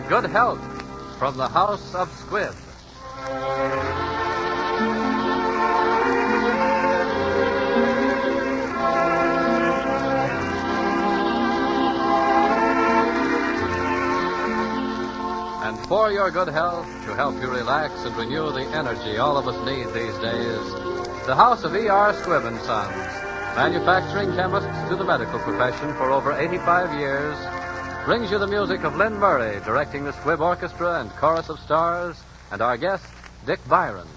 good health from the House of Squibb. And for your good health, to help you relax and renew the energy all of us need these days, the House of E.R. Squibb and Sons, manufacturing chemists to the medical profession for over 85 years, brings you the music of Lynn Murray, directing the Squibb Orchestra and Chorus of Stars, and our guest, Dick Byron.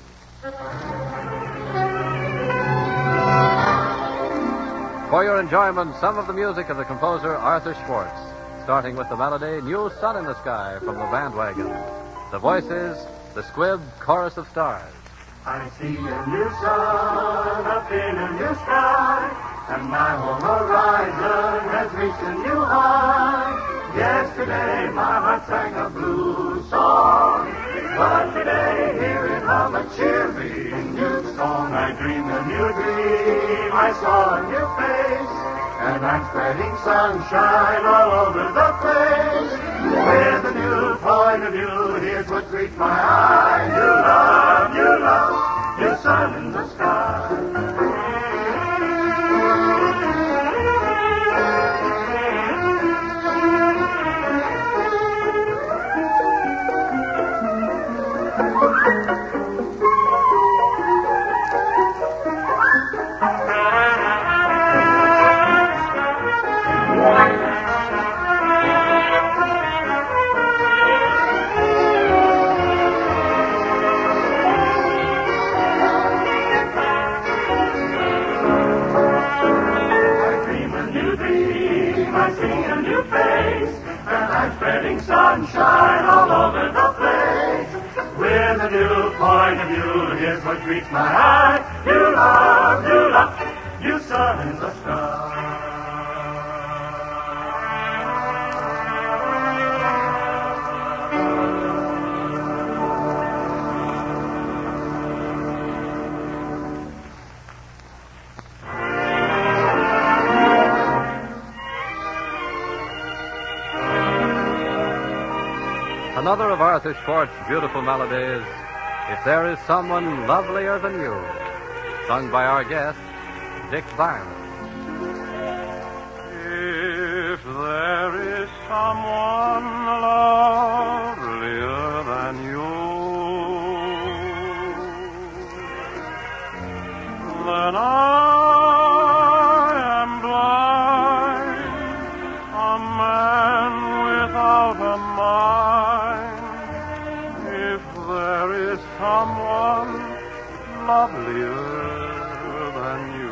For your enjoyment, some of the music of the composer Arthur Schwartz, starting with the melody New Sun in the Sky from the Bandwagon. The voices, the Squibb Chorus of Stars. I see a new sun up in a new sky, and my whole horizon has reached a new high. Yesterday my heart sang a blue song, but today hear it hum a cheery new song. I dreamed a new dream, I saw a new face, and I'm spreading sunshine all over the place. With a new point of view, here's what greets my eye. New love, new sun in the sky. Sunshine all over the place. With a new point of view, here's what greets my eye. New love, new sun in the sky. Another of Arthur Schwartz's beautiful melodies, If There Is Someone Lovelier Than You, sung by our guest, Dick Byron. If there is someone lovelier than you, then I am blind, a man without a mind. If there is someone lovelier than you.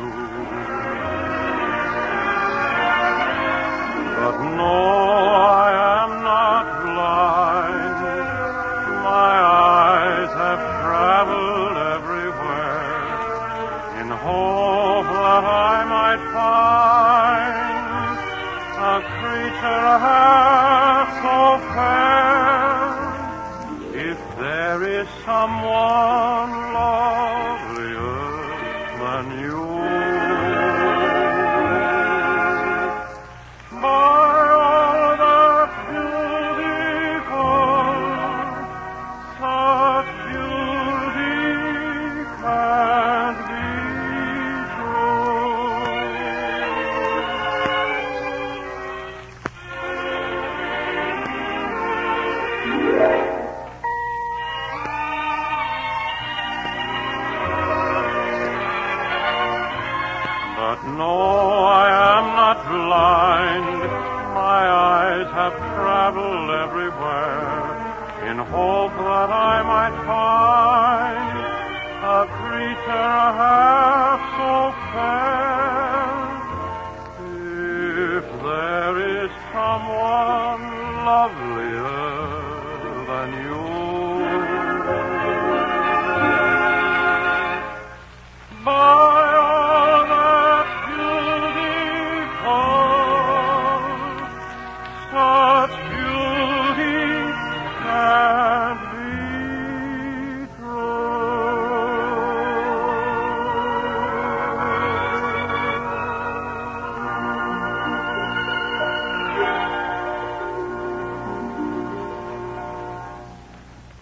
But no, I am not blind. My eyes have traveled everywhere in hope that I might find a creature half so fair. If there is someone lovelier than you. But no, I am not blind. My eyes have traveled everywhere in hope that I might find a creature half so fair. If there is someone lovelier than you. True.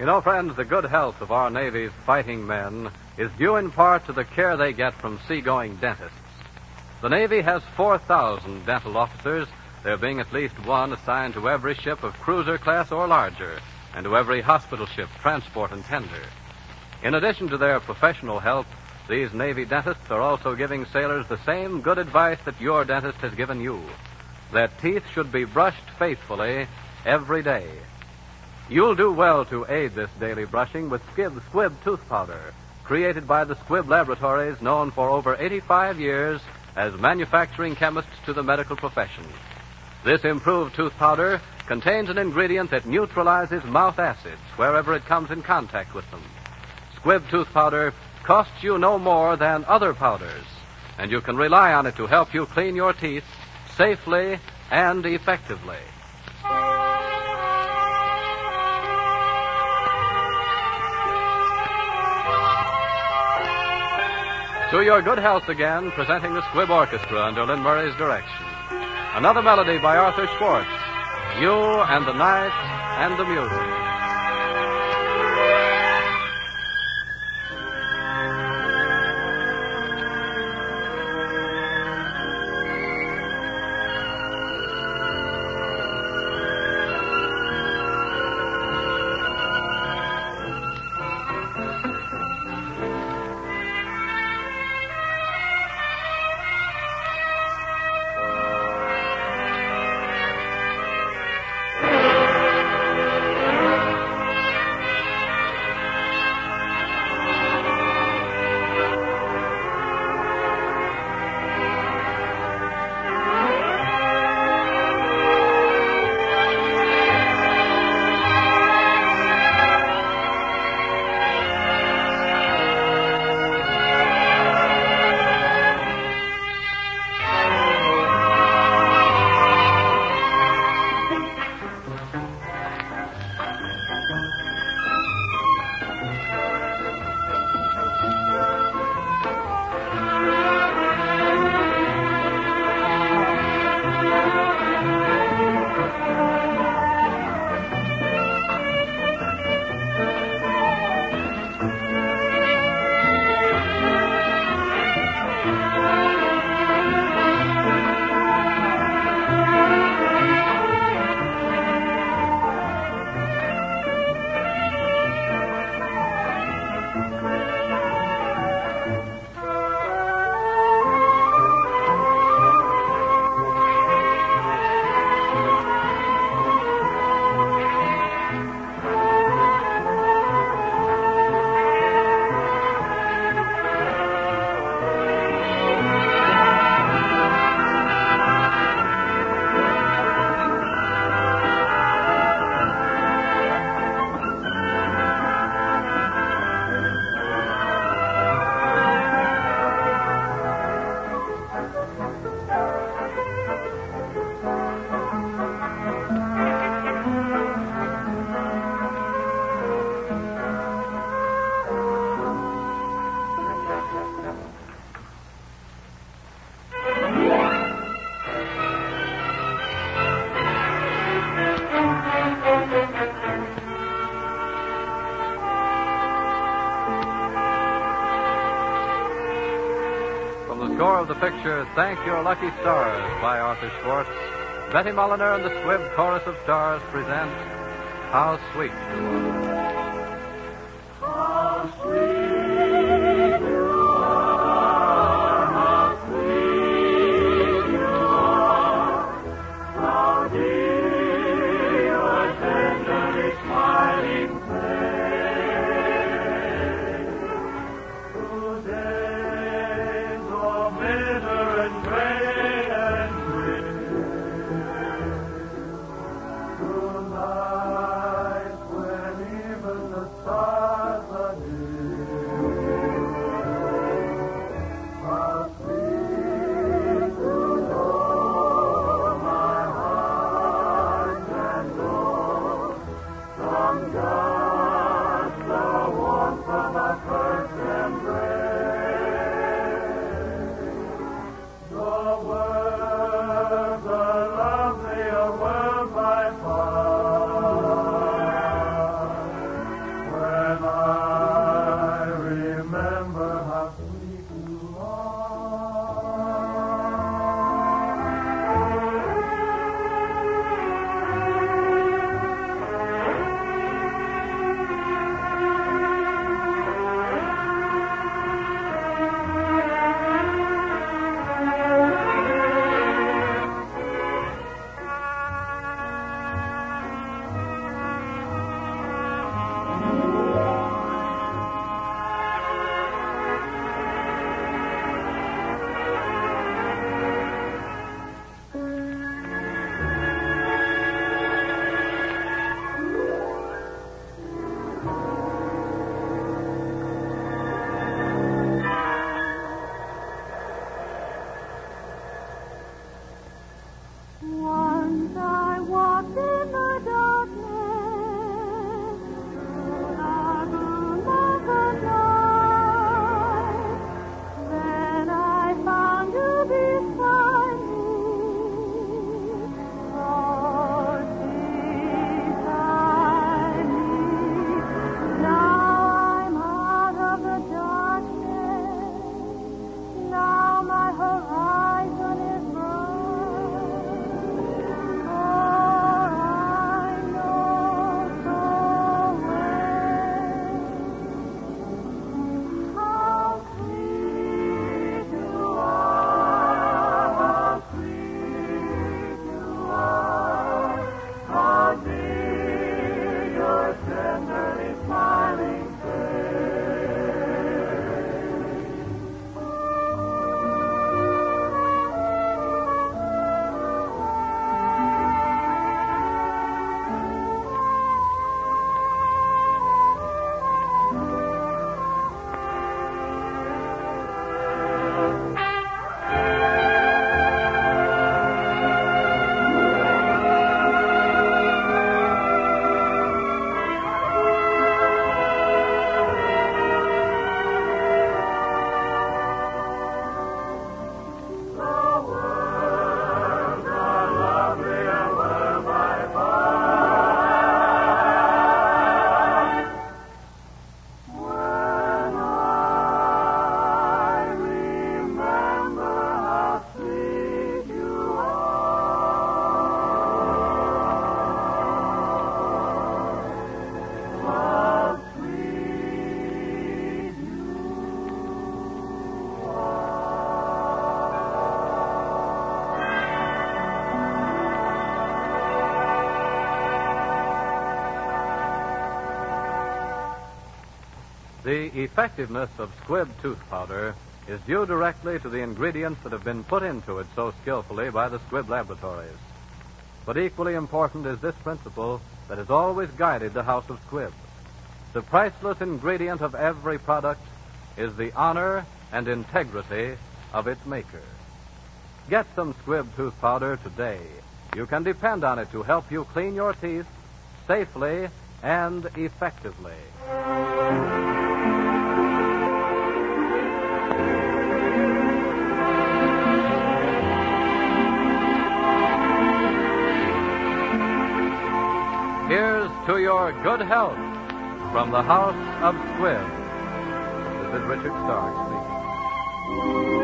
You know, friends, the good health of our Navy's fighting men is due in part to the care they get from seagoing dentists. The Navy has 4,000 dental officers, there being at least one assigned to every ship of cruiser class or larger, and to every hospital ship, transport, and tender. In addition to their professional help, these Navy dentists are also giving sailors the same good advice that your dentist has given you, that teeth should be brushed faithfully every day. You'll do well to aid this daily brushing with Squibb tooth powder, created by the Squibb Laboratories, known for over 85 years as manufacturing chemists to the medical profession. This improved tooth powder contains an ingredient that neutralizes mouth acids wherever it comes in contact with them. Squibb tooth powder costs you no more than other powders, and you can rely on it to help you clean your teeth safely and effectively. To your good health again, presenting the Squibb Orchestra under Lynn Murray's direction. Another melody by Arthur Schwartz, You and the Night and the Music. Score of the picture, Thank Your Lucky Stars by Arthur Schwartz. Betty Mulliner and the Squibb Chorus of Stars present How Sweet You Are. How sweet you are, how sweet you are, how dear your tenderly smiling face. Through days of bitter and gray and gray, through nights when The effectiveness of Squibb tooth powder is due directly to the ingredients that have been put into it so skillfully by the Squibb laboratories. But equally important is this principle that has always guided the House of Squibb. The priceless ingredient of every product is the honor and integrity of its maker. Get some Squibb tooth powder today. You can depend on it to help you clean your teeth safely and effectively. Here's to your good health from the House of Squibb. This is Richard Stark speaking.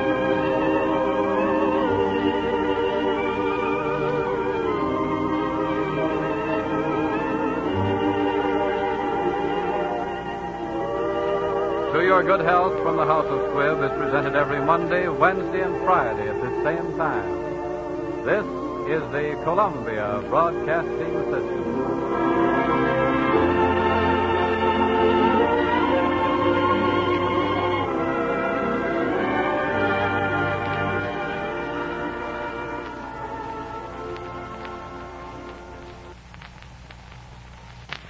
To Your Good Health from the House of Squibb is presented every Monday, Wednesday, and Friday at this same time. This is the Columbia Broadcasting System.